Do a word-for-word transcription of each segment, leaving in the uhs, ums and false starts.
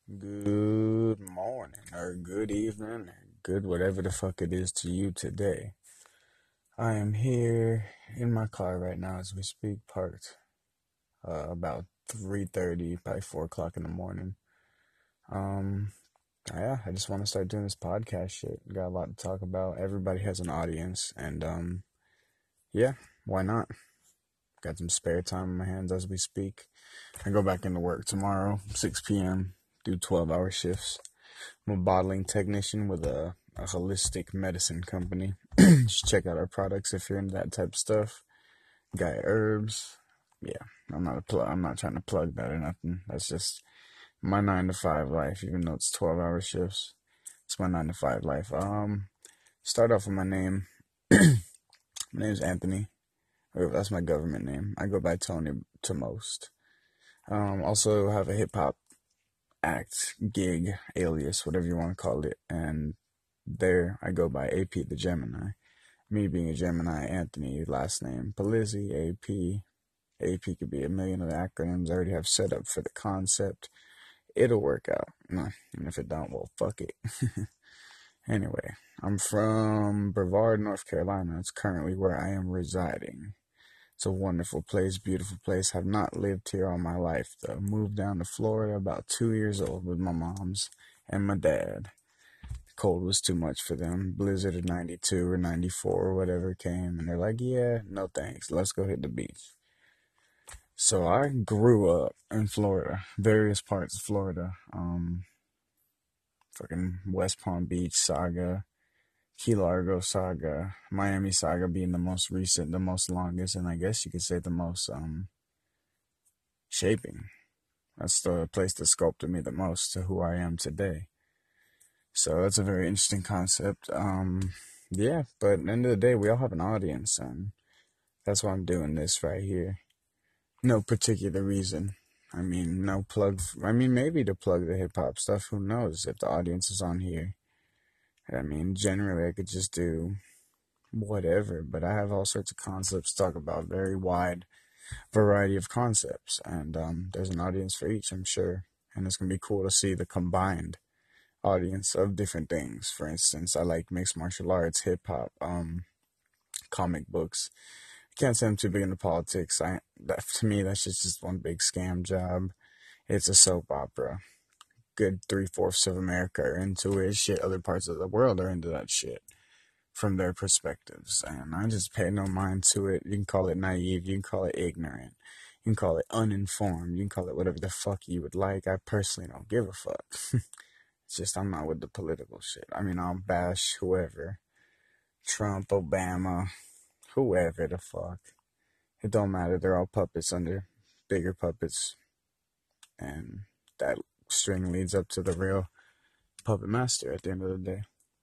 Good morning, or good evening, or good whatever the fuck it is to you today. I am here in my car right now as we speak, parked uh, about three thirty, probably four o'clock in the morning. Um, yeah, I just want to start doing this podcast shit. Got a lot to talk about. Everybody has an audience, and um, yeah, why not? Got some spare time on my hands as we speak. I go back into work tomorrow, six p m, do twelve hour shifts. I'm a bottling technician with a, a holistic medicine company. You should check out our products if you're into that type of stuff. Gaia Herbs. Yeah, I'm not a plug. I'm not trying to plug that or nothing. That's just my nine to five life, even though it's twelve hour shifts. It's my nine to five life. Um, start off with my name. My name's Anthony. That's my government name. I go by Tony to most. Um, also have a hip hop act, gig, alias, whatever you want to call it, and there I go by A P the Gemini. Me being a Gemini, Anthony, last name Polizzi, A P. A P could be a million of the acronyms I already have set up for the concept. It'll work out. And if it don't, well, fuck it. Anyway, I'm from Brevard, North Carolina. It's currently where I am residing. It's a wonderful place, beautiful place. Have not lived here all my life, though. Moved down to Florida about two years old with my moms and my dad. Cold was too much for them. Blizzard of ninety-two or ninety-four or whatever came, and they're like, yeah, no thanks. Let's go hit the beach. So I grew up in Florida, various parts of Florida. Um, fucking West Palm Beach saga, Key Largo saga, Miami saga being the most recent, the most longest, and I guess you could say the most um shaping. That's the place that sculpted me the most to who I am today. So that's a very interesting concept. Um, yeah, but at the end of the day, we all have an audience, and that's why I'm doing this right here. No particular reason. I mean, no plug. I mean, maybe to plug the hip hop stuff. Who knows if the audience is on here? I mean, generally, I could just do whatever, but I have all sorts of concepts to talk about, very wide variety of concepts, and um, there's an audience for each, I'm sure, and it's gonna be cool to see the combined audience of different things. For instance, I like mixed martial arts, hip hop, um, comic books. I can't say I'm too big into politics. I that to me that's just, just one big scam job. It's a soap opera. Good three fourths of America are into it. Shit, other parts of the world are into that shit from their perspectives, and I just pay no mind to it. You can call it naive, you can call it ignorant, you can call it uninformed, you can call it whatever the fuck you would like. I personally don't give a fuck. It's just I'm not with the political shit. I mean, I'll bash whoever. Trump, Obama, whoever the fuck. It don't matter. They're all puppets under bigger puppets. And that string leads up to the real puppet master at the end of the day.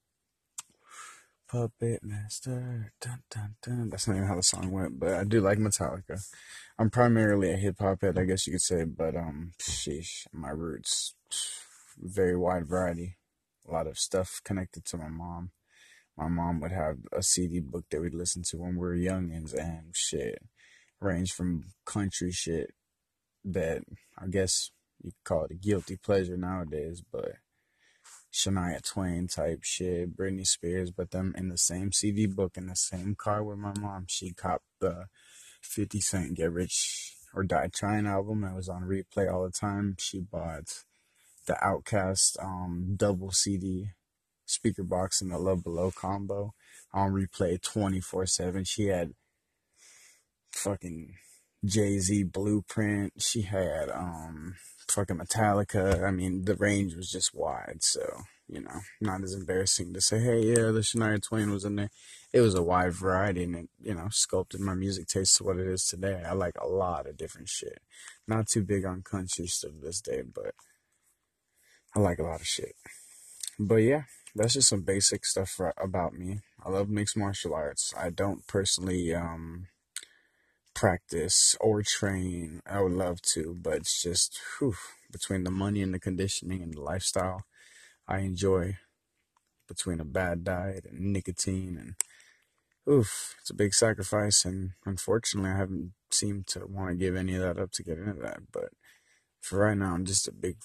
Puppet master. Dun, dun, dun. That's not even how the song went, but I do like Metallica. I'm primarily a hip hop head, I guess you could say, but um, sheesh, my roots, very wide variety. A lot of stuff connected to my mom. My mom would have a C D book that we'd listen to when we were youngins, and shit, range from country shit that I guess you could call it a guilty pleasure nowadays, but Shania Twain type shit, Britney Spears, but them in the same C D book in the same car with my mom. She copped the fifty Cent Get Rich or Die Trying album that was on replay all the time. She bought the Outkast um, double C D speaker box and the Love Below combo on replay twenty-four seven. She had fucking Jay-Z Blueprint. She had um fucking Metallica. I mean, the range was just wide, so, you know, not as embarrassing to say, hey, yeah, the Shania Twain was in there. It was a wide variety, and it, you know, sculpted my music taste to what it is today. I like a lot of different shit. Not too big on country stuff this day, but I like a lot of shit. But yeah, that's just some basic stuff for, about me. I love mixed martial arts. I don't personally um practice or train. I would love to, but it's just whew, between the money and the conditioning and the lifestyle I enjoy, between a bad diet and nicotine, and oof, it's a big sacrifice, and unfortunately I haven't seemed to want to give any of that up to get into that. But for right now, I'm just a big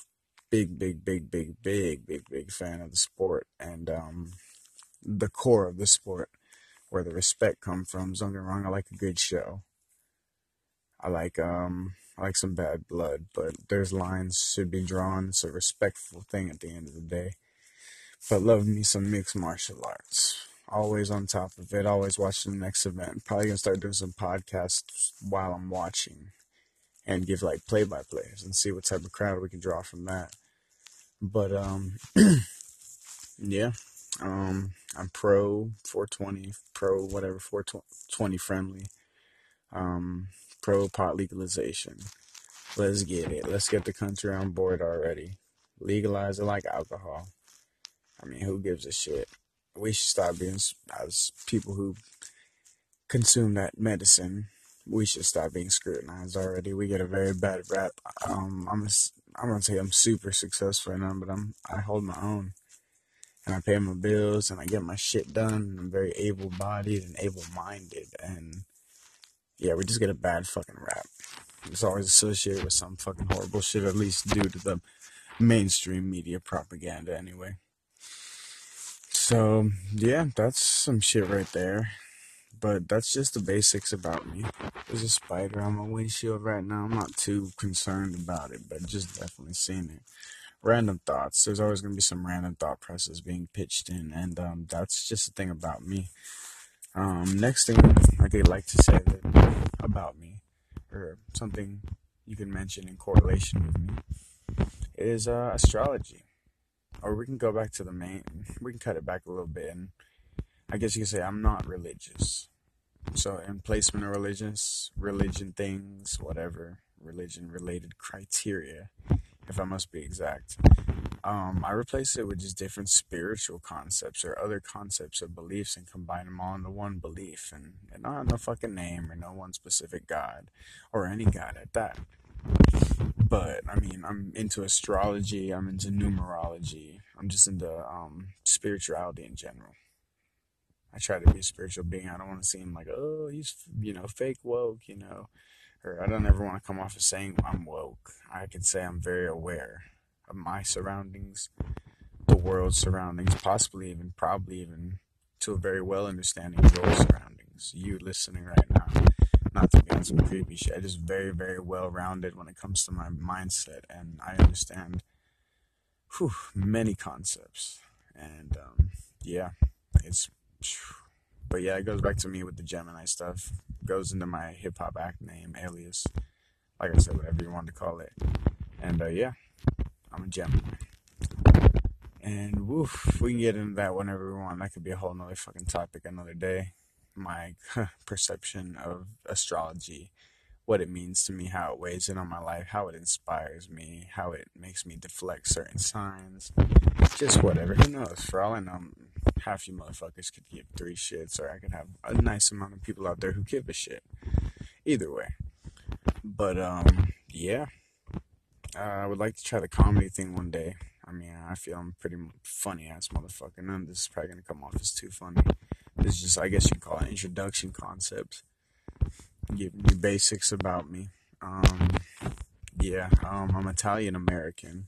big, big, big, big, big, big, big fan of the sport and um, the core of the sport, where the respect comes from. Don't get me wrong, I like a good show. I like um, I like some bad blood, but there's lines should be drawn. It's a respectful thing at the end of the day. But love me some mixed martial arts. Always on top of it. Always watching the next event. Probably gonna start doing some podcasts while I'm watching and give like play by plays and see what type of crowd we can draw from that. But um, yeah, um, I'm pro four twenty, pro whatever four twenty friendly, um, pro pot legalization. Let's get it. Let's get the country on board already. Legalize it like alcohol. I mean, who gives a shit? We should stop being, as people who consume that medicine, we should stop being scrutinized already. We get a very bad rap. Um, I'm, a, I'm gonna say I'm super successful in them, but I'm, I hold my own. And I pay my bills, and I get my shit done. I'm very able-bodied and able-minded, and yeah, we just get a bad fucking rap. It's always associated with some fucking horrible shit, at least due to the mainstream media propaganda anyway. So, yeah, that's some shit right there. But that's just the basics about me. There's a spider on my windshield right now. I'm not too concerned about it, but just definitely seeing it. Random thoughts. There's always going to be some random thought process being pitched in, and um, that's just the thing about me. Um, next thing I'd like to say that about me, or something you can mention in correlation with me, is uh, astrology. Or we can go back to the main, we can cut it back a little bit, and I guess you could say I'm not religious. So in placement of religious, religion things, whatever, religion-related criteria, if I must be exact, um, I replace it with just different spiritual concepts or other concepts or beliefs and combine them all into one belief. And, and not no fucking name or no one specific God, or any God at that. But, I mean, I'm into astrology, I'm into numerology, I'm just into um, spirituality in general. I try to be a spiritual being. I don't want to seem like, oh, he's, you know, fake woke, you know. Or I don't ever want to come off as saying I'm woke. I can say I'm very aware of my surroundings, the world's surroundings, possibly even, probably even, to a very well understanding of your surroundings. You listening right now. Not to be on some creepy shit. I'm just very, very well-rounded when it comes to my mindset. And I understand whew, many concepts. And, um, yeah, it's... But yeah, it goes back to me with the Gemini stuff. Goes into my hip-hop act name, alias. Like I said, whatever you want to call it. And uh, yeah, I'm a Gemini. And woof, we can get into that whenever we want. That could be a whole nother fucking topic another day. My perception of astrology, what it means to me, how it weighs in on my life, how it inspires me, how it makes me deflect certain signs. Just whatever. Who knows? For all I know, half you motherfuckers could give three shits, or I could have a nice amount of people out there who give a shit. Either way. But, um, yeah. Uh, I would like to try the comedy thing one day. I mean, I feel I'm a pretty funny ass motherfucker. None of this is probably gonna come off as too funny. This is just, I guess you could call it introduction concept. Giving you basics about me. Um, yeah, um, I'm Italian American.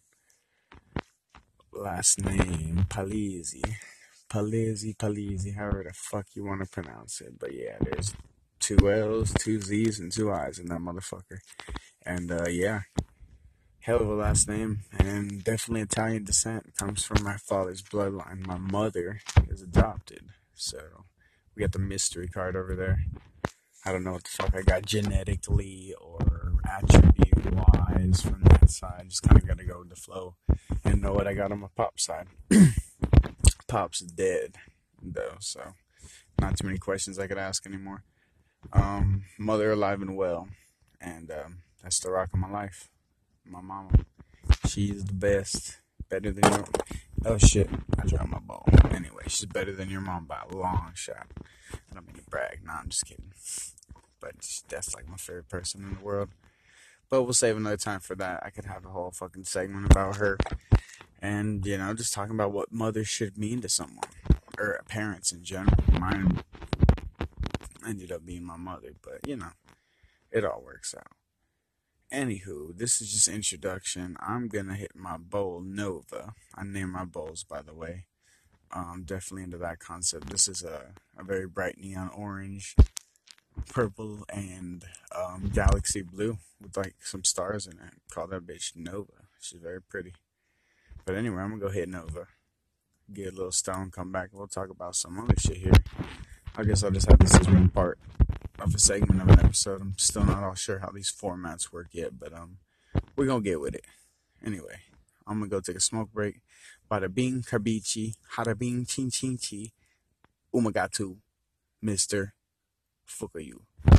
Last name, Palisi. Palisi, Palisi, however the fuck you want to pronounce it. But yeah, there's two L's, two Z's, and two I's in that motherfucker. And uh, yeah, hell of a last name, and definitely Italian descent. Comes from my father's bloodline. My mother is adopted, so we got the mystery card over there. I don't know what the fuck I got genetically or attribute-wise from that side. Just kind of got to go with the flow and know what I got on my pop side. Pop's dead, though, so not too many questions I could ask anymore. Um, mother alive and well, and um, that's the rock of my life. My mama, she's the best. Better than your... Oh, shit, I dropped my ball. Anyway, she's better than your mom by a long shot. I don't mean to brag. Nah, I'm just kidding. But that's like my favorite person in the world. But we'll save another time for that. I could have a whole fucking segment about her. And, you know, just talking about what mothers should mean to someone. Or parents in general. Mine ended up being my mother. But, you know, it all works out. Anywho, this is just introduction. I'm gonna hit my bowl Nova. I name my bowls, by the way. Um, definitely into that concept. This is a, a very bright neon orange, purple, and um, galaxy blue with like some stars in it. Call that bitch Nova. She's very pretty. But anyway, I'm gonna go hit Nova, get a little stone, come back, and we'll talk about some other shit here. I guess I'll just have this as one part of a segment of an episode. I'm still not all sure how these formats work yet, but um, we're gonna get with it. Anyway, I'm gonna go take a smoke break. Bada bing, karbichi, hada bing, chin chin chi, umagatu, Mister Fukayu.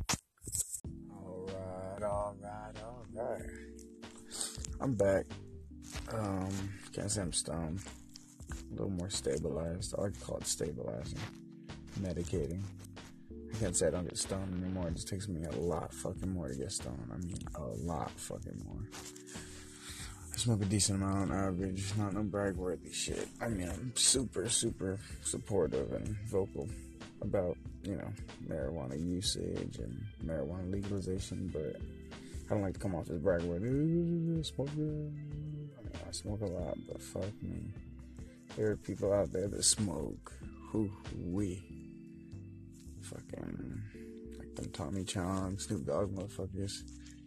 Alright, alright, alright. I'm back. Um, can't say I'm stoned. A little more stabilized. I like to call it stabilizing. Medicating. I can't say I don't get stoned anymore. It just takes me a lot fucking more to get stoned. I mean, a lot fucking more. I smoke a decent amount on average. Not no brag-worthy shit. I mean, I'm super, super supportive and vocal about, you know, marijuana usage and marijuana legalization, but I don't like to come off as brag-worthy. Smoke it. I mean, I smoke a lot, but fuck me. There are people out there that smoke. Who we fucking like them Tommy Chong, Snoop Dogg motherfuckers.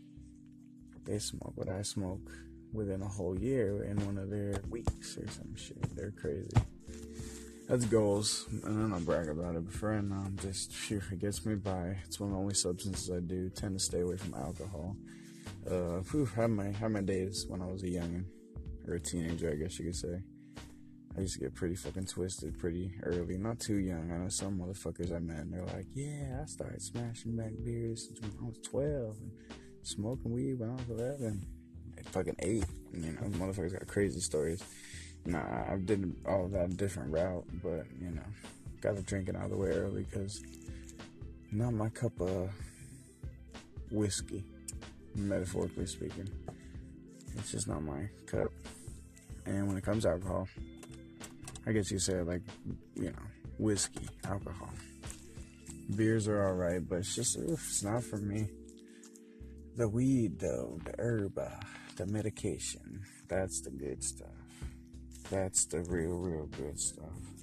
They smoke what I smoke within a whole year in one of their weeks or some shit. They're crazy. That's goals, and I don't brag about it. But for right now, I'm just phew, it gets me by. It's one of the only substances I do. Tend to stay away from alcohol. Uh, whew, had my had my days when I was a youngin' or a teenager, I guess you could say. I used to get pretty fucking twisted pretty early. Not too young. I know some motherfuckers I met, and they're like, yeah, I started smashing back beers since when I was twelve, and smoking weed when I was eleven. At fucking eight. You know, motherfuckers got crazy stories. Nah, I did all that a different route, but, you know, got the drinking out of the way early, because not my cup of whiskey, metaphorically speaking. It's just not my cup. And when it comes to alcohol, I guess you say, like, you know, whiskey, alcohol. Beers are alright, but it's just, oof, it's not for me. The weed, though, the herb, uh, the medication, that's the good stuff. That's the real, real good stuff.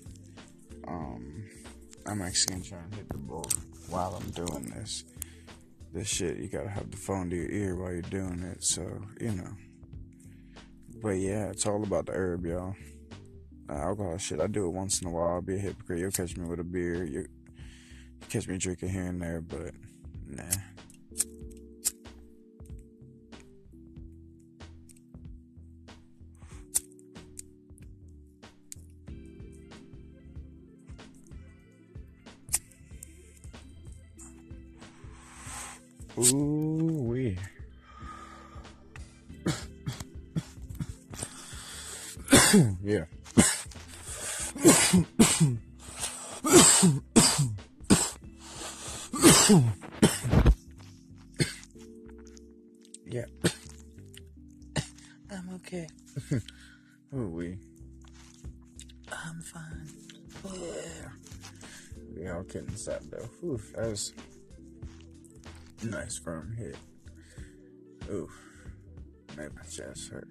Um, I'm actually gonna try and hit the bowl while I'm doing this. This shit, you gotta have the phone to your ear while you're doing it, so, you know. But yeah, it's all about the herb, y'all. Uh, alcohol shit, I do it once in a while. I'll be a hypocrite. You'll catch me with a beer. You catch me drinking here and there, but nah. Ooh wee. Yeah. Yeah. I'm okay. Ooh wee. I'm fine. Yeah. We all kidding aside though. Oof, that was a nice firm hit. Oof. Made my chest hurt.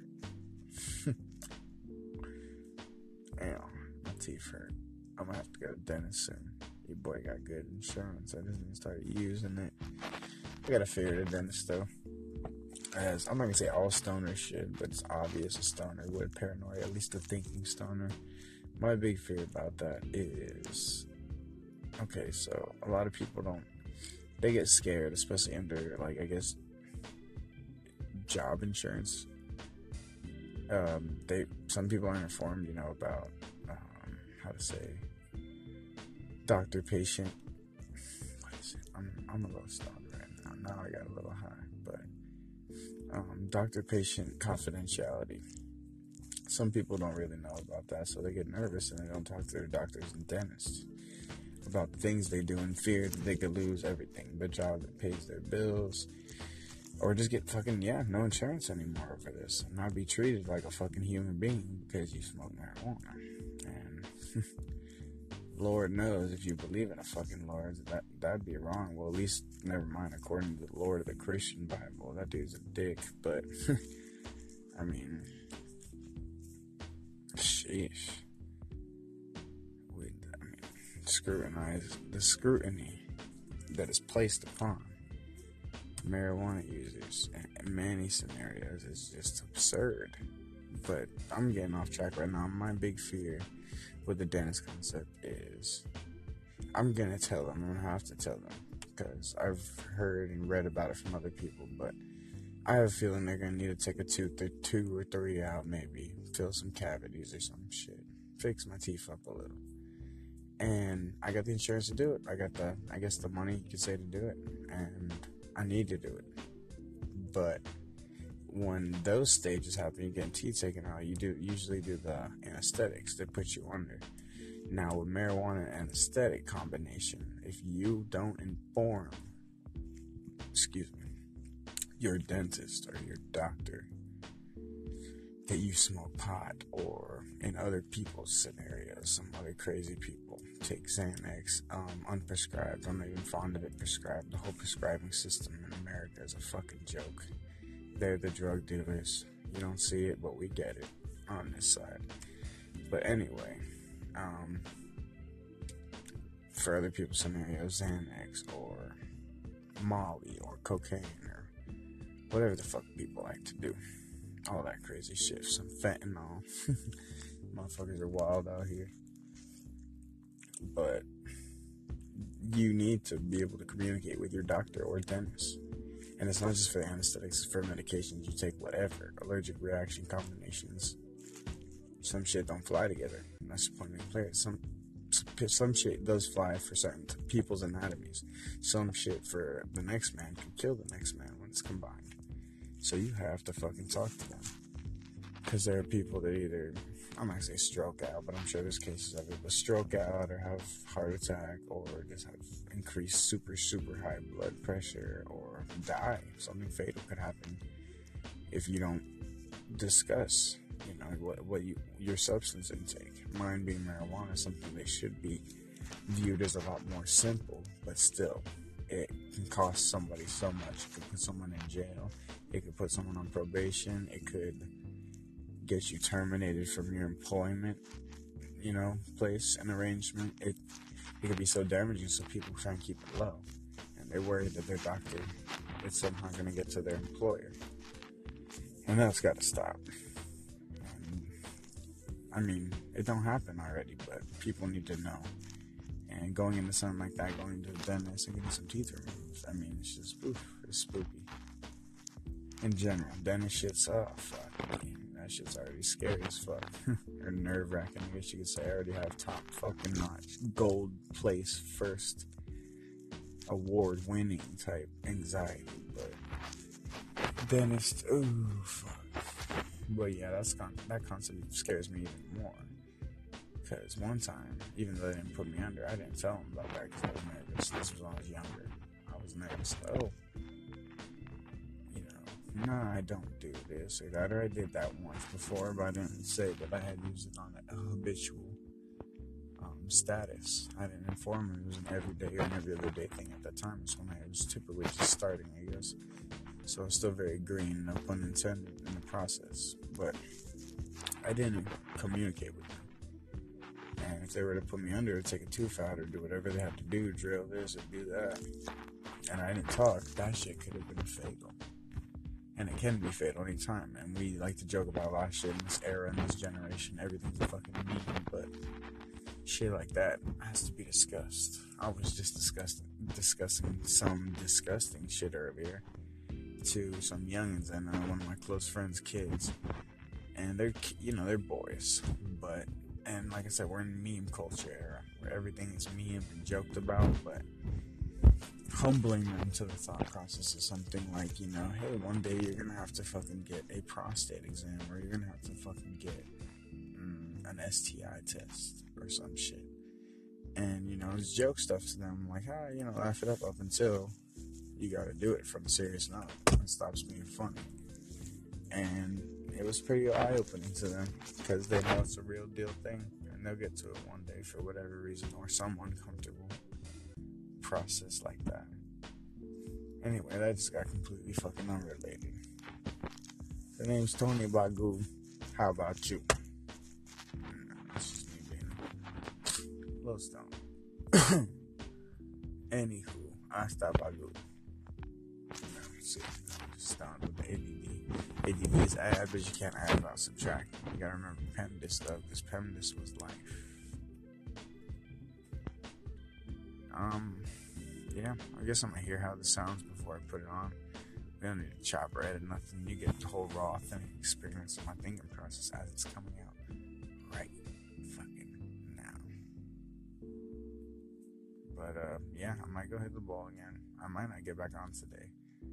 Damn, my teeth hurt. I'm gonna have to go to the dentist soon. Your boy got good insurance. I just even started using it. I gotta figure the dentist though. As I'm not gonna say all stoners should, but it's obvious a stoner would paranoia, at least a thinking stoner. My big fear about that is, okay, so a lot of people don't, they get scared, especially under, like, I guess, job insurance. Um, they, some people aren't informed, you know, about, um, how to say, doctor-patient, what is it? I'm, I'm a little stoned right now. Now I got a little high, but, um, doctor-patient confidentiality. Some people don't really know about that, so they get nervous and they don't talk to their doctors and dentists about the things they do in fear that they could lose everything. The job that pays their bills, or just get fucking, yeah, no insurance anymore for this, and not be treated like a fucking human being because you smoke marijuana. And Lord knows if you believe in a fucking Lord, that, that'd be wrong. Well, at least, never mind, according to the Lord of the Christian Bible, that dude's a dick, but, I mean, sheesh. We, I mean, scrutinize, the scrutiny that is placed upon marijuana users in many scenarios is just absurd. But I'm getting off track right now. My big fear with the dentist concept is I'm gonna tell them. I'm gonna have to tell them because I've heard and read about it from other people. But I have a feeling they're gonna need to take a tooth or two or three out, maybe fill some cavities or some shit, fix my teeth up a little. And I got the insurance to do it. I got the, I guess the money you could say to do it, and I need to do it. But when those stages happen, you're getting teeth taken out, you do usually do the anesthetics that put you under. Now, with marijuana and anesthetic combination, if you don't inform, excuse me, your dentist or your doctor that you smoke pot, or in other people's scenarios, some other crazy people take Xanax um, unprescribed. I'm not even fond of it prescribed. The whole prescribing system in America is a fucking joke. They're the drug dealers. You don't see it, but we get it on this side. But anyway, um, for other people's scenarios, Xanax or Molly or cocaine or whatever the fuck people like to do. All that crazy shit. Some fentanyl. Motherfuckers are wild out here. But you need to be able to communicate with your doctor or dentist. And it's not just for anesthetics, it's for medications. You take whatever. Allergic reaction combinations. Some shit don't fly together. And that's the point of the player. Some, some shit does fly for certain people's anatomies. Some shit for the next man can kill the next man when it's combined. So you have to fucking talk to them. Because there are people that either, I'm not going to say stroke out, but I'm sure there's cases of it, but stroke out or have heart attack or just have increased super, super high blood pressure or die. Something fatal could happen if you don't discuss, you know, what, what you, your substance intake. Mine being marijuana, something that should be viewed as a lot more simple, but still, it can cost somebody so much. It could put someone in jail. It could put someone on probation. It could get you terminated from your employment, you know, place and arrangement. It it could be so damaging, so people try and keep it low. And they're worried that their doctor is somehow going to get to their employer. And that's got to stop. And, I mean, it don't happen already, but people need to know. And going into something like that, going to the dentist and getting some teeth removed, I mean, it's just, oof, it's spooky. In general, dentist shit's, oh, fuck, I mean, that shit's already scary as fuck. Or nerve-wracking, I guess you could say. I already have top fucking notch, gold place, first award-winning type anxiety, but dentist, ooh, fuck. But yeah, that's con- that concept scares me even more. Because one time, even though they didn't put me under, I didn't tell them about that because I was nervous. This was when I was younger. I was nervous. Oh, you know, nah, I don't do this or that. Or I did that once before, but I didn't say that I had used it on a habitual um, status. I didn't inform them it was an everyday or an every other day thing at that time. It's when I was typically just starting, I guess. So I was still very green, no pun intended, in the process. But I didn't communicate with them. And if they were to put me under or take a tooth out or do whatever they have to do, drill this or do that, and I didn't talk, that shit could have been fatal. And it can be fatal anytime. And we like to joke about a lot of shit in this era, in this generation. Everything's a fucking meme, but shit like that has to be discussed. I was just discussing, discussing some disgusting shit earlier to some youngins and uh, one of my close friends' kids. And they're, you know, they're boys, but... And like I said, we're in meme culture era where everything is memed and joked about, but humbling them to the thought process is something like, you know, hey, one day you're gonna have to fucking get a prostate exam, or you're gonna have to fucking get mm, an S T I test or some shit. And, you know, it's joke stuff to them, like, ah, you know, laugh it up up until you gotta do it from a serious note. It stops being funny. And it was pretty eye-opening to them because they know it's a real deal thing, and and they'll get to it one day for whatever reason, or some uncomfortable process like that. Anyway, that just got completely fucking unrelated. The name's Tony Bagu. How about you? That's just me being a little stoned. Anywho, Asta Bagu. See, I'm just stoned with the A D D. A D D is add, but you can't add without subtracting. You gotta remember PEMDAS though, because PEMDAS was life. Um, yeah, I guess I'm gonna hear how this sounds before I put it on. We don't need to chop or edit nothing. You get the whole raw, authentic experience of my thinking process as it's coming out right fucking now. But, uh, yeah, I might go hit the ball again. I might not get back on today.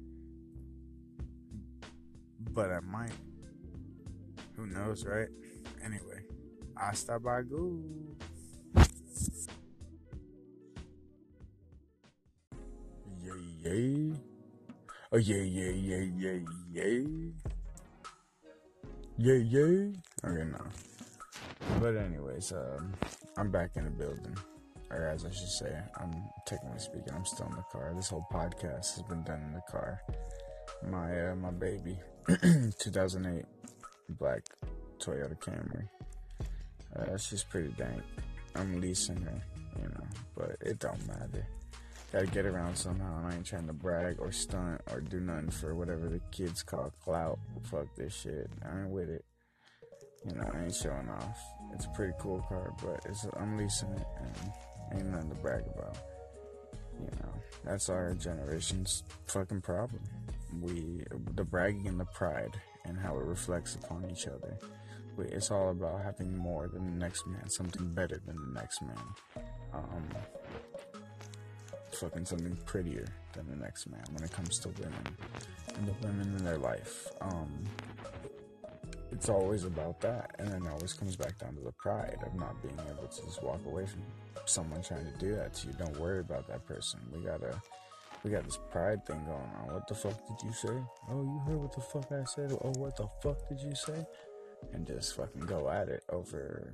But I might. Who knows, right? Anyway, hasta bagu. Yay, yay. Oh, yay, yay, yay, yay, yay. Yay, yay. Okay, no. But anyways, um, I'm back in the building. Or as I should say, I'm technically speaking, I'm still in the car. This whole podcast has been done in the car. My, uh, my baby, two thousand eight black Toyota Camry. Uh, she's pretty dank. I'm leasing her, you know, but it don't matter. Gotta get around somehow, and I ain't trying to brag or stunt or do nothing for whatever the kids call clout. Fuck this shit. I ain't with it. You know, I ain't showing off. It's a pretty cool car, but it's I'm leasing it, and ain't nothing to brag about. You know, that's our generation's fucking problem. We, the bragging and the pride, and how it reflects upon each other. We, it's all about having more than the next man, something better than the next man. Um... fucking something prettier than the next man when it comes to women and the women in their life. Um, it's always about that, and then it always comes back down to the pride of not being able to just walk away from someone trying to do that to you. Don't worry about that person. We gotta, we got this pride thing going on. What the fuck did you say? Oh, you heard what the fuck I said? Oh, what the fuck did you say? And just fucking go at it over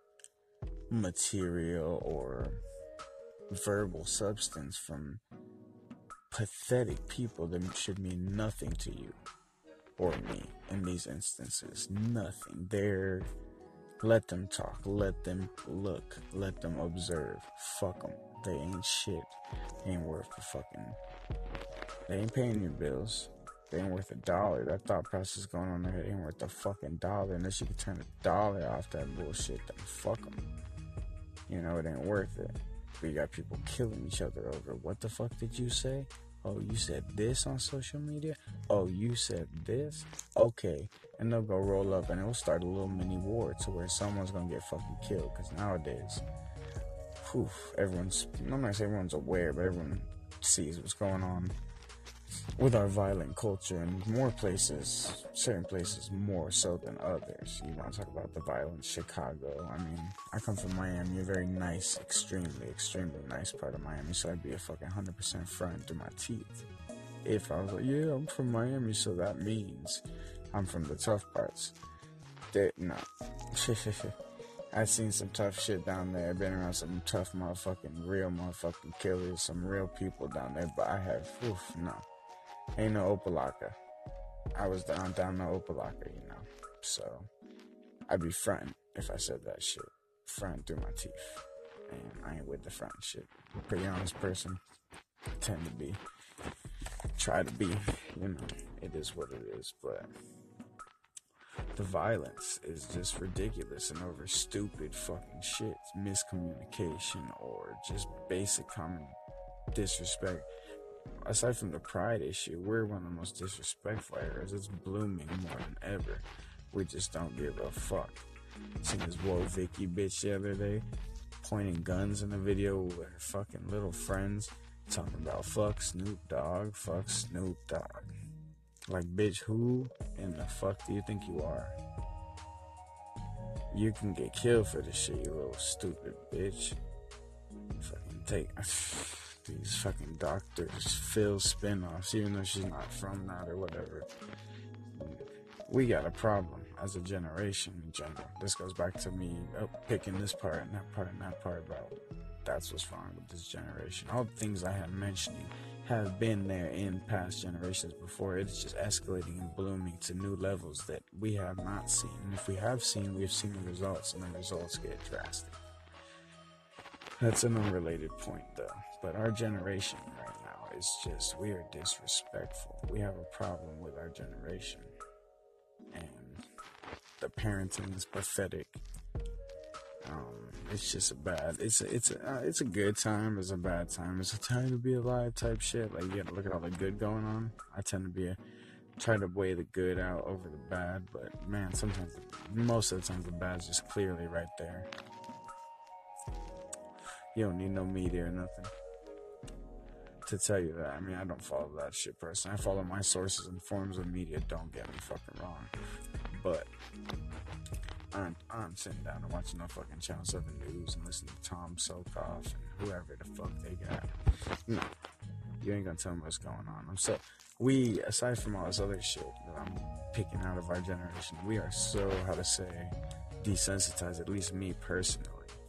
material or verbal substance from pathetic people that should mean nothing to you or me in these instances. Nothing. They're, let them talk, let them look, let them observe. Fuck them. They ain't shit. They ain't worth the fucking, they ain't paying your bills. They ain't worth a dollar. That thought process going on there ain't worth a fucking dollar. Unless you can turn a dollar off that bullshit, then fuck them. You know, it ain't worth it. We got people killing each other over, what the fuck did you say? Oh, you said this on social media? Oh, you said this? Okay. And they'll go roll up and it'll start a little mini war to where someone's gonna get fucking killed. Because nowadays, whew, everyone's, I'm not gonna say everyone's aware, but everyone sees what's going on with our violent culture in more places, certain places more so than others. You want to talk about the violence, Chicago. I mean, I come from Miami, a very nice, extremely, extremely nice part of Miami, so I'd be a fucking one hundred percent front through my teeth. If I was like, yeah, I'm from Miami, so that means I'm from the tough parts. That, no. I've seen some tough shit down there. I've been around some tough motherfucking, real motherfucking killers, some real people down there, but I have, oof, no. Ain't no Opalaka. I was down, down no Opalaka, you know. So, I'd be fronting if I said that shit. Fronting through my teeth. And I ain't with the front shit. I'm a pretty honest person. I tend to be. Try to be. You know, it is what it is. But the violence is just ridiculous and over stupid fucking shit. Miscommunication or just basic common disrespect. Aside from the pride issue, we're one of the most disrespectful areas. It's blooming more than ever. We just don't give a fuck. Seen this Whoa Vicky bitch the other day pointing guns in a video with her fucking little friends, talking about fuck Snoop Dogg, fuck Snoop Dogg. Like, bitch, who in the fuck do you think you are? You can get killed for this shit, you little stupid bitch. Fucking take these fucking doctors, Phil spinoffs, even though she's not from that or whatever. We got a problem. as a generation in general. This goes back to me oh, picking this part and that part and that part about that's what's wrong with this generation. All the things I am mentioning have been there in past generations before. It's just escalating and blooming to new levels that we have not seen. And if we have seen, we've seen the results, and the results get drastic. That's an unrelated point, though. But our generation right now is just, we are disrespectful. We have a problem with our generation. And the parenting is pathetic. Um, it's just a bad, it's a, it's a, uh, it's a good time, it's a bad time, it's a time to be alive type shit. Like, you gotta look at all the good going on. I tend to be a, try to weigh the good out over the bad, but man, sometimes, most of the time the bad's just clearly right there. You don't need no media or nothing to tell you that. I mean, I don't follow that shit personally. I follow my sources and forms of media, don't get me fucking wrong. But I'm, I'm sitting down and watching no fucking Channel seven News and listening to Tom Sokoff and whoever the fuck they got. No, you ain't gonna tell me what's going on. I'm so, we, aside from all this other shit that I'm picking out of our generation, we are so, how to say, desensitized, at least me personally.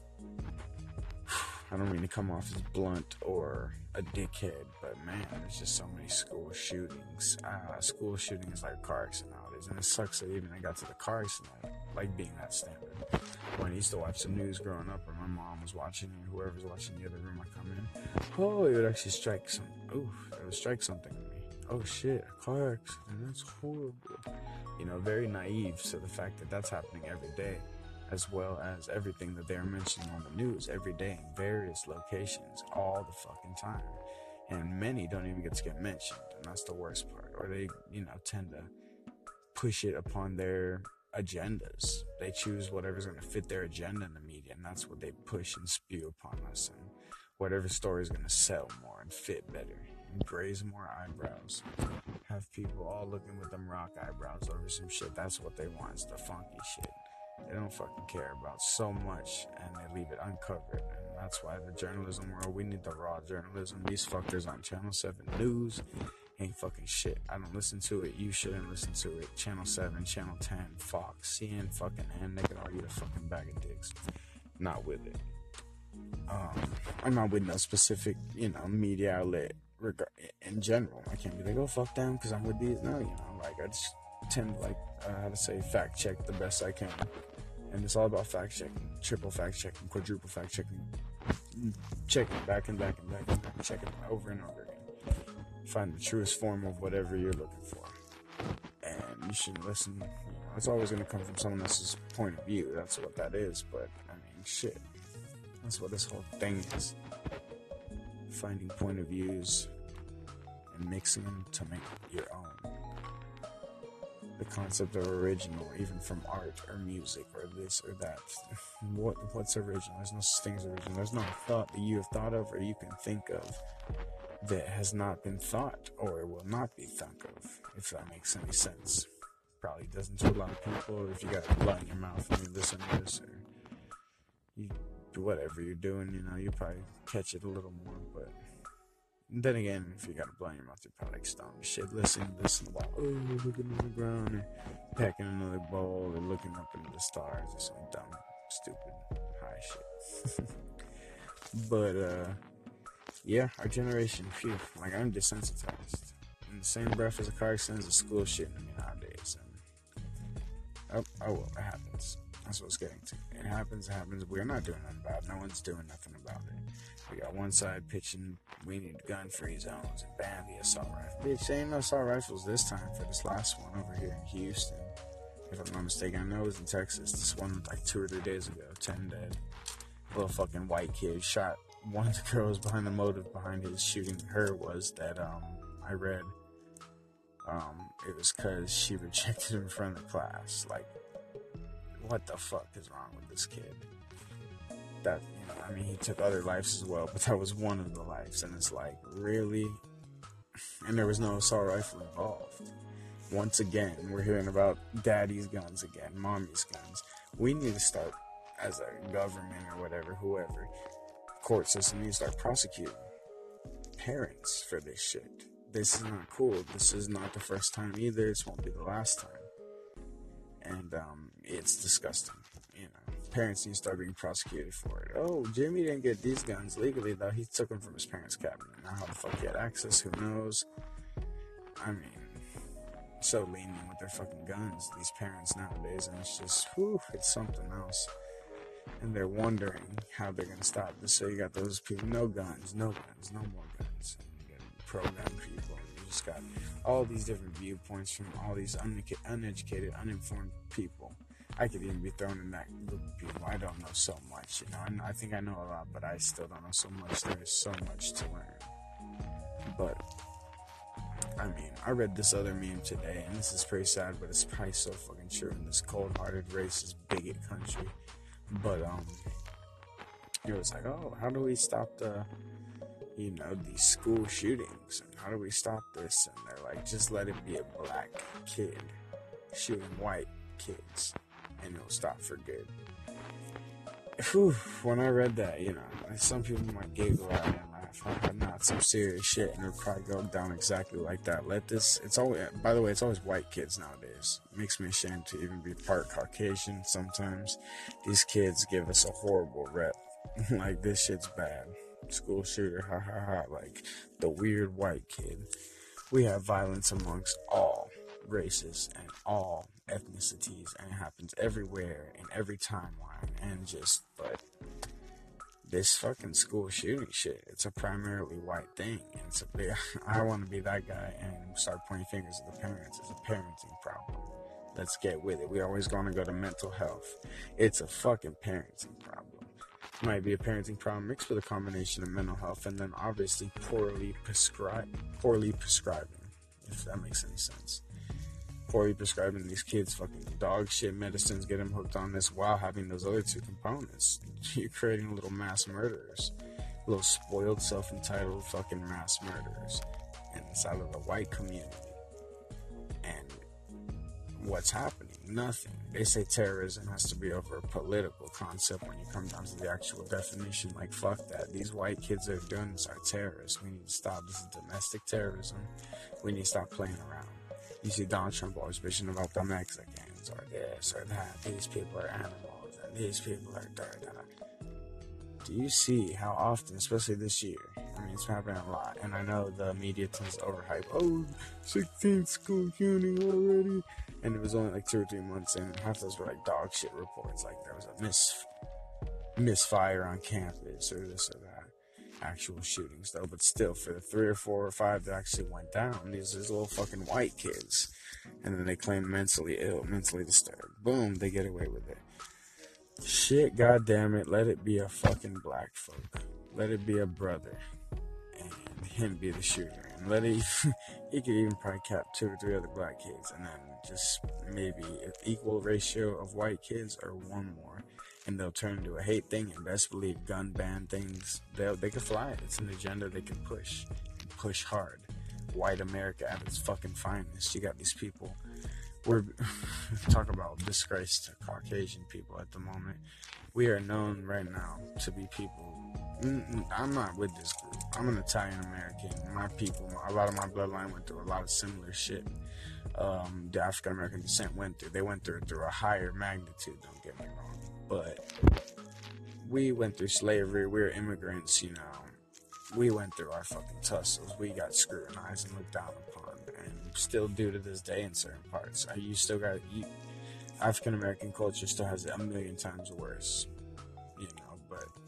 I don't mean to come off as blunt or a dickhead, but man, there's just so many school shootings. Uh, school shooting is like a car accident nowadays, and it sucks that even I got to the car accident, like being that standard. When I used to watch the news growing up, or my mom was watching, or whoever's watching the other room I come in, oh, it would actually strike some, ooh, it would strike something in me. Oh shit, a car accident, that's horrible. You know, very naive to the fact that that's happening every day, as well as everything that they're mentioning on the news every day in various locations all the fucking time. And many don't even get to get mentioned, and that's the worst part. Or they, you know, tend to push it upon their agendas. They choose whatever's going to fit their agenda in the media, and that's what they push and spew upon us. And whatever story is going to sell more and fit better and graze more eyebrows. Have people all looking with them rock eyebrows over some shit. That's what they want, is the funky shit. They don't fucking care about so much, and they leave it uncovered. And that's why the journalism world, we need the raw journalism. These fuckers on Channel seven News ain't fucking shit. I don't listen to it. You shouldn't listen to it. Channel seven, Channel ten, Fox, C N, fucking N, they can all eat a fucking bag of dicks. Not with it. Um, I'm not with no specific, you know, media outlet reg- in general. I can't be like, oh, fuck them, because I'm with these. No, you know, like, I just tend to, like, uh, how to say, fact check the best I can. And it's all about fact checking, triple fact checking, quadruple fact checking, checking back and back and back and back, checking over and over again. Find the truest form of whatever you're looking for. And you shouldn't listen, you know, it's always going to come from someone else's point of view. That's what that is. But, I mean, shit. That's what this whole thing is. Finding point of views and mixing them to make your own. The concept of original, even from art or music or this or that. What what's original? There's no such thing as original. There's no thought that you have thought of or you can think of that has not been thought or will not be thought of, if that makes any sense. Probably doesn't to a lot of people. If you got blood in your mouth and you listen to this, or you do whatever you're doing, you know, you probably catch it a little more. But then again, if you got a blood in your mouth, you're probably like stoned shit. Listen, listen while oh, looking on the ground, or packing another bowl, or looking up into the stars, or some dumb, stupid, high shit. But uh, yeah, our generation, phew, like I'm desensitized. In the same breath as a car accident, a school shooting me nowadays. And, oh, oh well, it happens. That's what it's getting to. It happens, it happens. We're not doing nothing about it. No one's doing nothing about it. We got one side pitching, we need gun-free zones, and ban the assault rifle. Bitch, there ain't no assault rifles this time for this last one over here in Houston. If I'm not mistaken, I know it was in Texas. This one like two or three days ago, ten dead. Little fucking white kid shot one of the girls. Behind the motive behind his shooting her was that, um, I read, um, it was because she rejected him in front of the class. Like, what the fuck is wrong with this kid? That, you know, I mean, he took other lives as well, but that was one of the lives, and it's like, really? And there was no assault rifle involved. Once again, we're hearing about daddy's guns again, mommy's guns. We need to start, as a government or whatever, whoever, court system, need to start prosecuting parents for this shit. This is not cool. This is not the first time either. This won't be the last time. and um, it's disgusting. You know, parents need to start being prosecuted for it. Oh, Jimmy didn't get these guns legally, though. He took them from his parents' cabinet. Now, how the fuck he had access? Who knows? I mean, so lenient with their fucking guns, these parents nowadays, and it's just, whew, it's something else. And they're wondering how they're gonna stop this. So you got those people, no guns, no guns, no more guns. And you got programmed people. And you just got all these different viewpoints from all these uneducated, uneducated uninformed people. I could even be thrown in that group of people. I don't know so much, you know. I, I think I know a lot, but I still don't know so much. There is so much to learn. But I mean, I read this other meme today, and this is pretty sad, but it's probably so fucking true in this cold-hearted, racist, bigot country. But, um, it was like, oh, how do we stop the, you know, these school shootings? And how do we stop this? And they're like, just let it be a black kid shooting white kids, and it'll stop for good. Whew, when I read that, you know, some people might giggle at it and laugh. I'm not some serious shit, and it'll probably go down exactly like that. Let this, it's always, by the way, it's always white kids nowadays. It makes me ashamed to even be part Caucasian sometimes. These kids give us a horrible rep. Like, this shit's bad. School shooter, ha ha ha. Like, the weird white kid. We have violence amongst all races and all ethnicities, and it happens everywhere in every timeline, and just, but this fucking school shooting shit, it's a primarily white thing, and it's a big, I want to be that guy and start pointing fingers at the parents. It's a parenting problem. Let's get with it. We always gonna go to mental health. It's a fucking parenting problem. It might be a parenting problem mixed with a combination of mental health and then obviously poorly prescribed, poorly prescribing, if that makes any sense. Poorly prescribing these kids fucking dog shit medicines, get them hooked on this while having those other two components. You're creating little mass murderers, little spoiled, self-entitled fucking mass murderers inside of the white community. And what's happening? Nothing. They say terrorism has to be over a political concept when you come down to the actual definition. Like, fuck that. These white kids that are doing this are terrorists. We need to stop. This is domestic terrorism. We need to stop playing around. You see Donald Trump always bitching about the Mexicans or this or that. These people are animals and these people are da da da. Do you see how often, especially this year, I mean, it's happening a lot, and I know the media tends to overhype, oh, sixteenth school shooting already, and it was only like two or three months in, and half those were like dog shit reports, like there was a mis- misfire on campus or this or that. Actual shootings though, but still, for the three or four or five that actually went down, these are little fucking white kids, and then they claim mentally ill, mentally disturbed. Boom, they get away with it. Shit, goddamn it, let it be a fucking black folk. Let it be a brother, and him be the shooter, and let it. He could even probably cap two or three other black kids, and then just maybe an equal ratio of white kids or one more. And they'll turn into a hate thing, and best believe gun ban things, they they can fly it. It's an agenda they can push, and push hard. White America at its fucking finest. You got these people, we're, talk about disgrace to Caucasian people at the moment. We are known right now to be people, I'm not with this group. I'm an Italian American. My people, a lot of my bloodline went through a lot of similar shit. Um, the African American descent went through, they went through through a higher magnitude, don't get me wrong. But we went through slavery. We were immigrants, you know. We went through our fucking tussles. We got scrutinized and looked down upon, and still do to this day in certain parts. You still got you, African American culture still has it a million times worse, you know.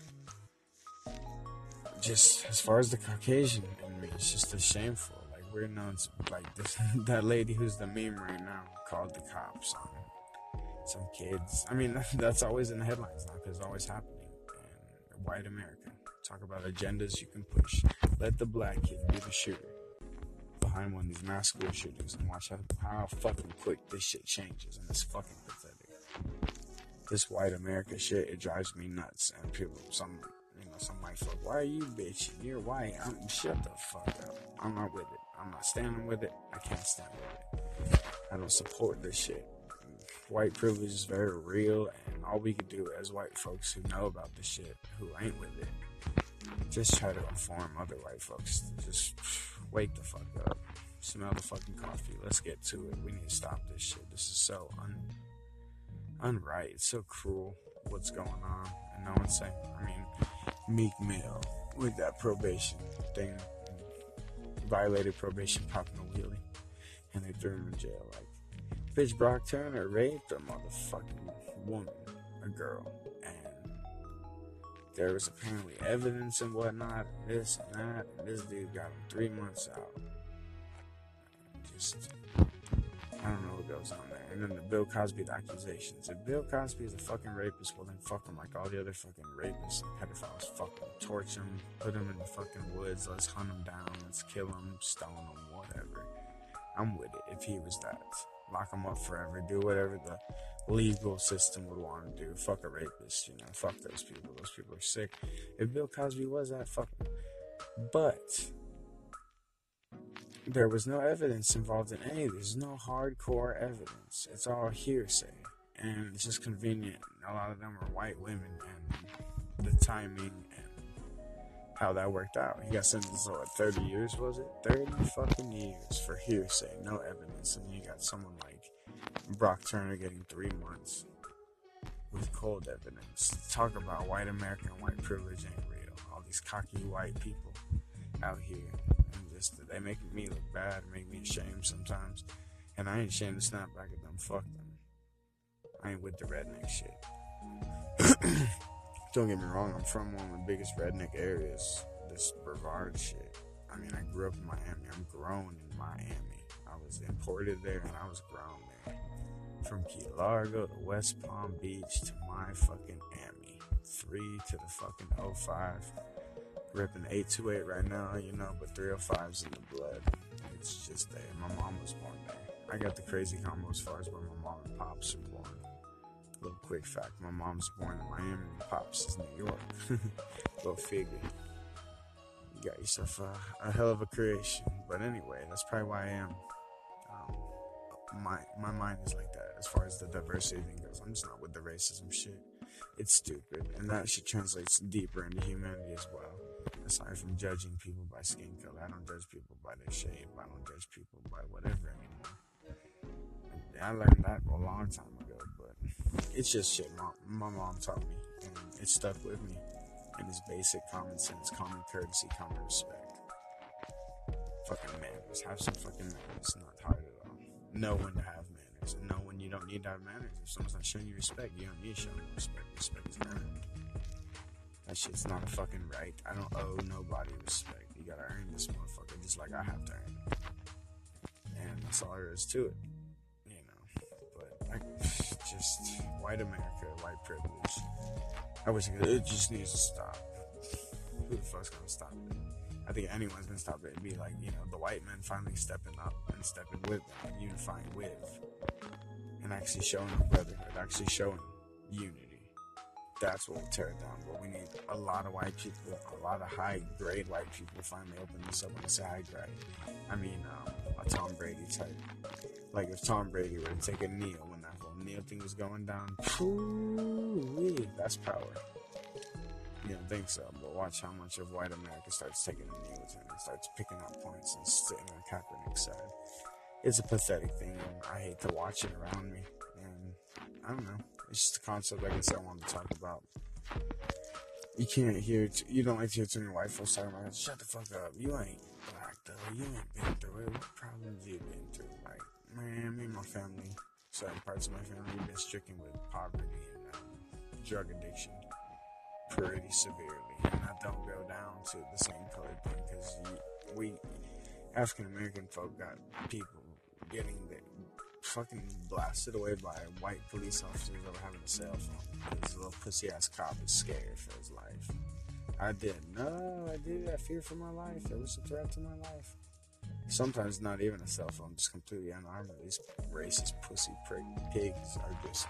But just as far as the Caucasian in me, it's just a shameful. Like, we're known to, like this, that lady who's the meme right now called the cops on some kids. I mean, that's always in the headlines now because it's always happening. And white America, talk about agendas you can push. Let the black kid be the shooter behind one of these mass school shootings, and watch how, how fucking quick this shit changes. And it's fucking pathetic. This white America shit, it drives me nuts. And people, some, you know, some white folk, why are you bitching? You're white. I'm, shut the fuck up. I'm not with it. I'm not standing with it. I can't stand with it. I don't support this shit. White privilege is very real, and all we can do as white folks who know about this shit, who ain't with it, just try to inform other white folks. Just wake the fuck up. Smell the fucking coffee. Let's get to it. We need to stop this shit. This is so un... unright. It's so cruel what's going on, and no one's saying. I mean, Meek Mill with that probation thing, violated probation, popping a wheelie, and they threw him in jail. Like, bitch, Brock Turner raped a motherfucking woman, a girl, and there was apparently evidence and whatnot, and this and that, and this dude got him three months out. Just, I don't know what goes on there. And then the Bill Cosby accusations. If Bill Cosby is a fucking rapist, well then fuck him like all the other fucking rapists and pedophiles. Fuck him, torch him, put him in the fucking woods, let's hunt him down, let's kill him, stone him, whatever. I'm with it if he was that. Lock him up forever, do whatever the legal system would want to do. Fuck a rapist, you know, fuck those people. Those people are sick. If Bill Cosby was that, fuck him. But there was no evidence involved in any of this. There's no hardcore evidence. It's all hearsay. And it's just convenient. A lot of them are white women, and the timing and how that worked out. He got sentenced to what, thirty years, was it? thirty fucking years for hearsay, no evidence. And you got someone like Brock Turner getting three months with cold evidence. Talk about white American white privilege ain't real. All these cocky white people out here. Just, they make me look bad, make me ashamed sometimes, and I ain't ashamed to snap back at them. Fuck them. I ain't with the redneck shit. Don't get me wrong, I'm from one of the biggest redneck areas, this Brevard shit. I mean, I grew up in Miami. I'm grown in Miami. I was imported there, and I was grown there. From Key Largo to West Palm Beach to my fucking Miami. Three to the fucking oh five. Ripping eight two eight right now, you know, but three oh five's in the blood. It's just there. My mom was born there. I got the crazy combo as far as where my mom and pops were born. Little quick fact, my mom's born in Miami and pops is New York. Go figure. You got yourself a, a hell of a creation. But anyway, that's probably why I am. Um, my, my mind is like that as far as the diversity thing goes. I'm just not with the racism shit. It's stupid. And that shit translates deeper into humanity as well. Aside from judging people by skin color, I don't judge people by their shape. I don't judge people by whatever anymore. And I learned that a long time ago, but it's just shit mom, my mom taught me, and it stuck with me. And it's basic common sense, common courtesy, common respect. Fucking manners. Have some fucking manners. It's not hard at all. Know when to have manners, and know when you don't need to have manners. If someone's not showing you respect, you don't need to show them respect. Respect is earned. That shit's not a fucking right. I don't owe nobody respect. You gotta earn this motherfucker just like I have to earn it. And that's all there is to it. You know. But I, just white America, white privilege. I wish it, could, it just needs to stop. Who the fuck's gonna stop it? I think anyone's gonna stop it. It'd be like, you know, the white men finally stepping up and stepping with them and unifying with. And actually showing brotherhood, actually showing unity. That's what will tear it down. But we need a lot of white people, a lot of high-grade white people to finally open this up when I say high-grade. I mean, um, a Tom Brady type. Like if Tom Brady were to take a kneel when that whole kneel thing was going down, whoo-wee, that's power. You don't think so, but watch how much of white America starts taking a knee with him and starts picking up points and sitting on Kaepernick's side. It's a pathetic thing, and I hate to watch it around me. And I don't know. It's just a concept I guess I wanted to talk about. You can't hear, t- you don't like to hear too many white folks talking about, shut the fuck up, you ain't black though, you ain't been through it, what problems you been through? Like, man, me and my family, certain parts of my family have been stricken with poverty and um, drug addiction pretty severely. And I don't go down to the same color thing, because we, African American folk, got people getting their fucking blasted away by white police officers over having a cell phone. This little pussy ass cop is scared for his life. I didn't know. I did. I feared for my life. It was a threat to my life. Sometimes not even a cell phone, just completely unarmed. These racist pussy prick pigs are just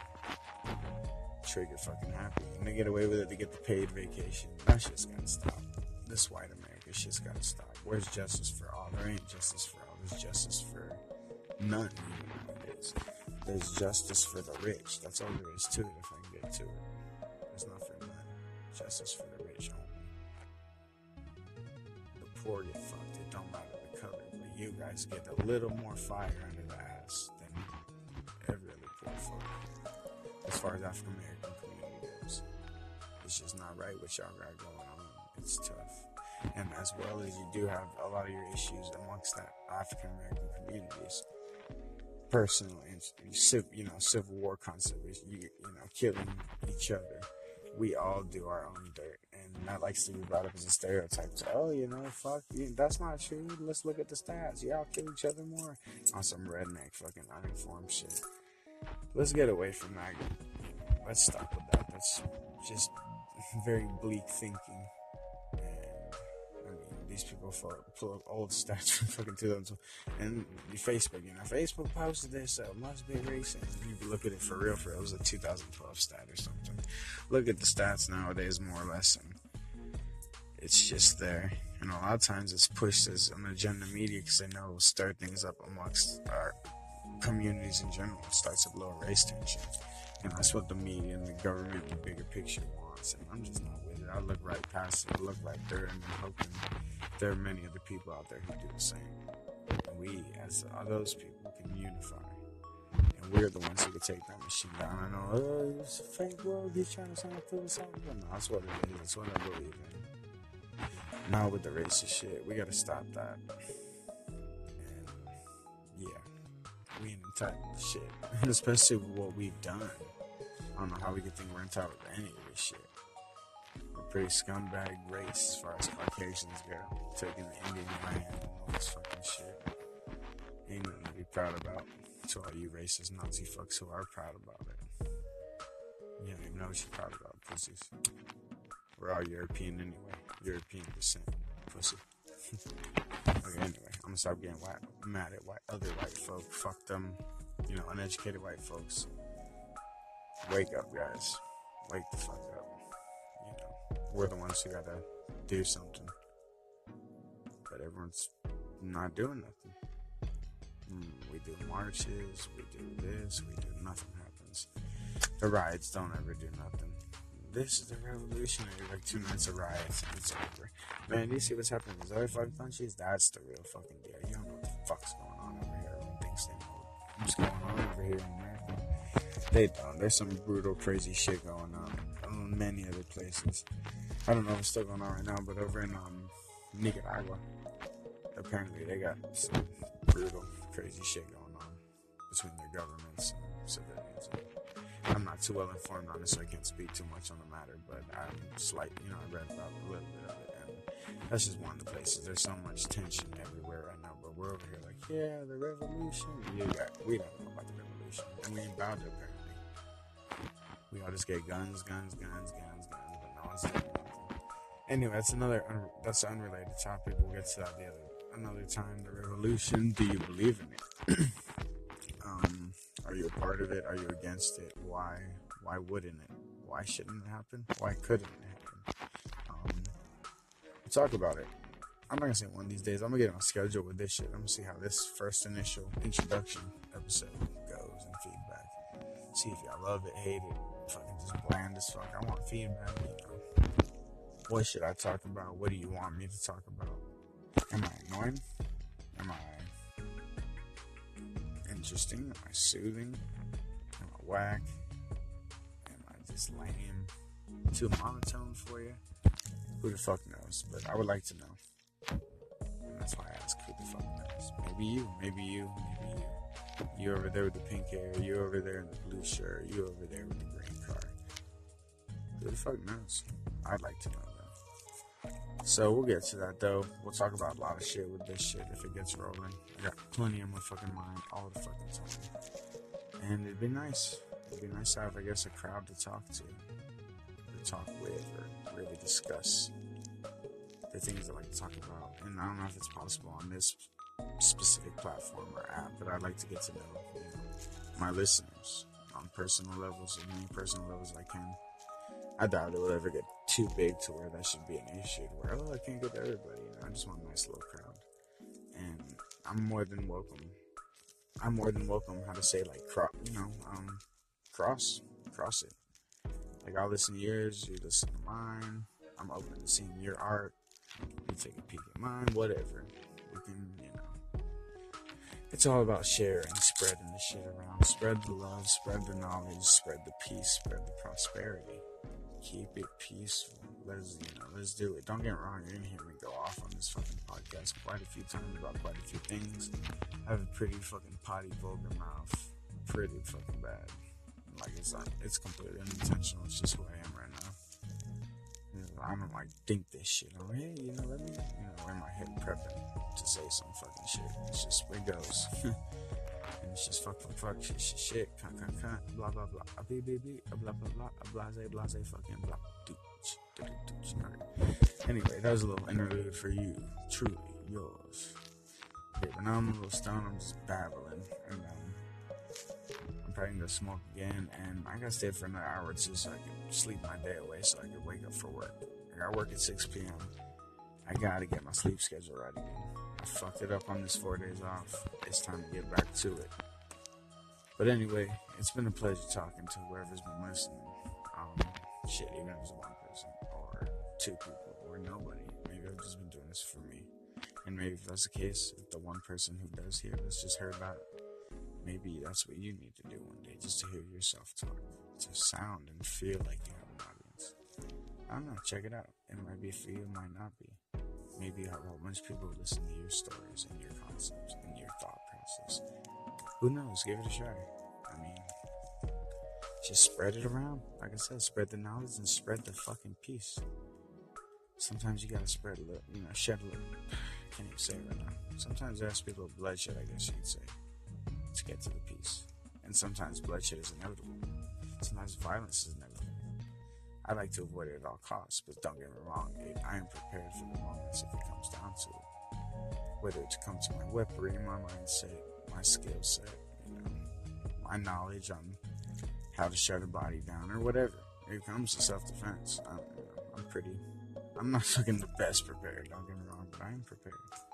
trigger fucking happy. And they get away with it. They get the paid vacation. That shit's gotta stop. This white America shit's gotta stop. Where's justice for all? There ain't justice for all. There's justice for none. Nowadays. There's justice for the rich. That's all there is to it if I can get to it. There's not for none. Justice for the rich only. The poor get fucked. It don't matter the color. But you guys get a little more fire under the ass than every other poor folk. as far as African American community goes. It's just not right what y'all got going on. It's tough. And as well as you do have a lot of your issues amongst that African American communities, personal and you know civil war concept is you you know killing each other. We all do our own dirt, and that likes to be brought up as a stereotype. So, oh, you know, fuck, you, that's not true. Let's look at the stats. Y'all kill each other more on some redneck fucking uninformed shit. Let's get away from that. Let's stop with that. That's just very bleak thinking. These people pull up old stats from fucking two thousand twelve. And Facebook, you know, Facebook posted this, so it must be recent. And if you look at it for real, for real, it was a two thousand twelve stat or something. Look at the stats nowadays, more or less, and it's just there. And a lot of times it's pushed as an agenda media because they know it will stir things up amongst our communities in general. It starts up low race tension. And that's what the media and the government, the bigger picture wants. And I'm just not with it. I look right past it. I look right through it, and I'm hoping there are many other people out there who do the same. And we, as those people, can unify. And we're the ones who can take that machine down. I know, oh, it's a fake world. He's trying to sound through something. But no, that's what it is. That's what I believe in. Now with the racist shit, we gotta stop that. And yeah, we ain't entitled to shit. Especially with what we've done. I don't know how we can think we're entitled to any of this shit. We're a pretty scumbag race as far as Caucasians go. Taking the Indian land and all this fucking shit. Ain't nothing to be proud about. To all you racist Nazi fucks who are proud about it. You don't even know what you're proud about, pussies. We're all European anyway. European descent, pussy. Okay, anyway, I'm gonna stop getting white, mad at white, other white folk. Fuck them, you know, uneducated white folks. Wake up, guys. Wake the fuck up. You know, we're the ones who gotta do something. But everyone's not doing nothing. Mm, we do marches, we do this, we do nothing happens. The riots don't ever do nothing. This is the revolutionary, like two nights of riots and it's over. Man, do you see what's happening in these other fucking countries? That's the real fucking deal. You don't know what the fuck's going on over here. Everyone thinks they know what's going on over here in America. They don't. There's some brutal, crazy shit going on in many other places. I don't know if it's still going on right now, but over in um, Nicaragua, apparently they got some brutal, crazy shit going on between their governments and civilians. I'm not too well informed on this, so I can't speak too much on the matter, but I'm slight, you know, I read about a little bit of it, and that's just one of the places. There's so much tension everywhere right now, but we're over here like, yeah, the revolution. You got, we don't know about the revolution, and we ain't about it, apparently. We all just get guns, guns, guns, guns, guns, but no one's doing nothing. Anyway, that's another, un- that's an unrelated topic. We'll get to that the other, another time. The revolution, do you believe in it? um... Are you a part of it? Are you against it? Why? Why wouldn't it? Why shouldn't it happen? Why couldn't it happen? Um, we'll talk about it. I'm not gonna say one of these days. I'm gonna get on schedule with this shit. I'm gonna see how this first initial introduction episode goes and feedback. See if y'all love it, hate it, fucking just bland as fuck. I want feedback. You know, what should I talk about? What do you want me to talk about? Am I annoying? Am I interesting? Am I soothing? Am I whack? Am I just lame? Too monotone for you? Who the fuck knows? But I would like to know. And that's why I ask who the fuck knows. Maybe you, maybe you, maybe you. You over there with the pink hair, you over there in the blue shirt, you over there with the green car. Who the fuck knows? I'd like to know though. So we'll get to that though. We'll talk about a lot of shit with this shit if it gets rolling. I got plenty on my fucking mind all the fucking time. And it'd be nice. It'd be nice to have, I guess, a crowd to talk to. To talk with or really discuss the things I like to talk about. And I don't know if it's possible on this specific platform or app, but I'd like to get to know, you know my listeners on personal levels, as many personal levels as I can. I doubt it will ever get too big to where that should be an issue where, oh, I can't get to everybody. You know, I just want a nice little crowd. And I'm more than welcome. I'm more than welcome, how to say, like, cro- you know, um, cross, cross it. Like, I'll listen to yours, you listen to mine. I'm open to seeing your art. You take a peek at mine, whatever. We can, you know, It's all about sharing, spreading the shit around. Spread the love, spread the knowledge, spread the peace, spread the prosperity. Keep it peaceful. Let's, you know, let's do it. Don't get me wrong, you're gonna hear me go off on this fucking podcast quite a few times about quite a few things. I have a pretty fucking potty, vulgar mouth. Pretty fucking bad. Like, it's not, it's completely unintentional. It's just who I am right now. You know, I don't like think this shit. I'm like, hey, you know, let me, you know, in my head prepping to say some fucking shit. It's just where it goes. And it's just fuck, fuck, fuck, shit, shit, shit, cunt, cunt, cunt, blah, blah, blah, a beep, beep, beep, a blah, blah, blah, a blase, blase, fucking blah, dooch, dooch, dooch. Alright. Anyway, that was a little interlude for you. Truly yours. Yeah, but now I'm a little stoned, I'm just babbling, and um, I'm probably gonna smoke again, and I gotta stay for another hour or two so I can sleep my day away so I can wake up for work. I gotta work at six p.m. I gotta get my sleep schedule right again. I fucked it up on this four days off. It's time to get back to it. But anyway, it's been a pleasure talking to whoever's been listening. Um, shit, even if it's one person, or two people, or nobody. Maybe I've just been doing this for me. And maybe if that's the case, if the one person who does hear this just heard that, maybe that's what you need to do one day, just to hear yourself talk. To sound and feel like you have an audience. I don't know, check it out. It might be for you, it might not be. Maybe you have a whole bunch of people who listen to your stories and your concepts and your thought process. Who knows? Give it a try. I mean, just spread it around. Like I said, spread the knowledge and spread the fucking peace. Sometimes you gotta spread a little, you know, shed a little. Can't even say it right now. Sometimes there has to be a little bloodshed, I guess you could say, to get to the peace. And sometimes bloodshed is inevitable. Sometimes violence is inevitable. I like to avoid it at all costs, but don't get me wrong, it, I am prepared for the moments if it comes down to it. Whether it comes to my weaponry, my mindset, my skill set, you know, my knowledge on how to shut a body down or whatever. It comes to self-defense. I'm, you know, I'm pretty, I'm not fucking the best prepared, don't get me wrong, but I am prepared.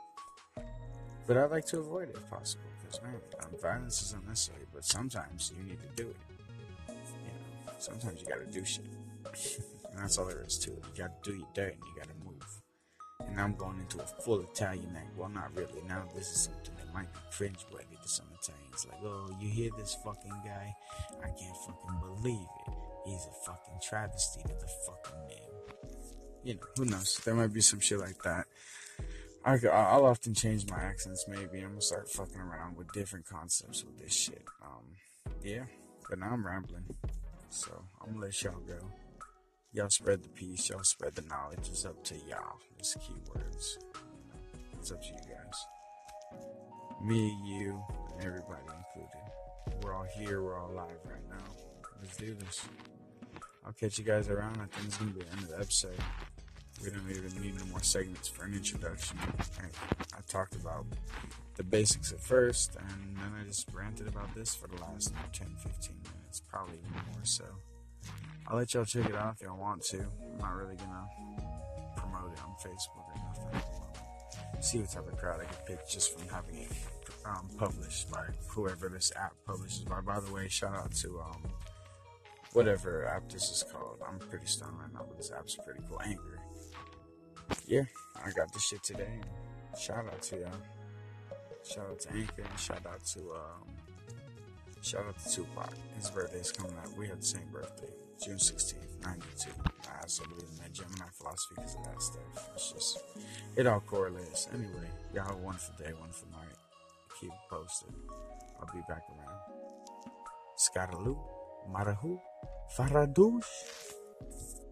But I like to avoid it if possible, because man, um, violence is unnecessary, but sometimes you need to do it. You know, sometimes you gotta do shit. And that's all there is to it. You gotta do your dirt and you gotta move. And I'm going into a full Italian act. Well, not really. Now this is something that might be cringe-worthy to some Italians. Like, oh, you hear this fucking guy? I can't fucking believe it. He's a fucking travesty to the fucking name. You know, who knows? There might be some shit like that. I, I'll often change my accents, maybe. I'm gonna start fucking around with different concepts with this shit. Um, yeah. But now I'm rambling. So, I'm gonna let y'all go. Y'all spread the peace, y'all spread the knowledge. It's up to y'all. It's keywords. You know, it's up to you guys. Me, you, and everybody included. We're all here, we're all live right now. Let's do this. I'll catch you guys around. I think it's gonna be the end of the episode. We don't even need no more segments for an introduction. I, I talked about the basics at first, and then I just ranted about this for the last ten, fifteen minutes, probably even more so. I'll let y'all check it out if y'all want to. I'm not really gonna promote it on Facebook or nothing at the moment. See what type of crowd I can pick just from having it um, published by whoever this app publishes by. By the way, shout out to um, whatever app this is called. I'm pretty stoned right now, but this app's pretty cool. Anchor. Yeah, I got this shit today. Shout out to y'all. Shout out to Anchor and shout out to um, shout out to Tupac. His birthday's coming up. We have the same birthday. June sixteenth, ninety-two. I also believe in that Gemini philosophy because of that stuff. It's just, it all correlates. Anyway, y'all have a wonderful day, wonderful night. Keep it posted. I'll be back around. Scattaloo, Marahu, Faradouche.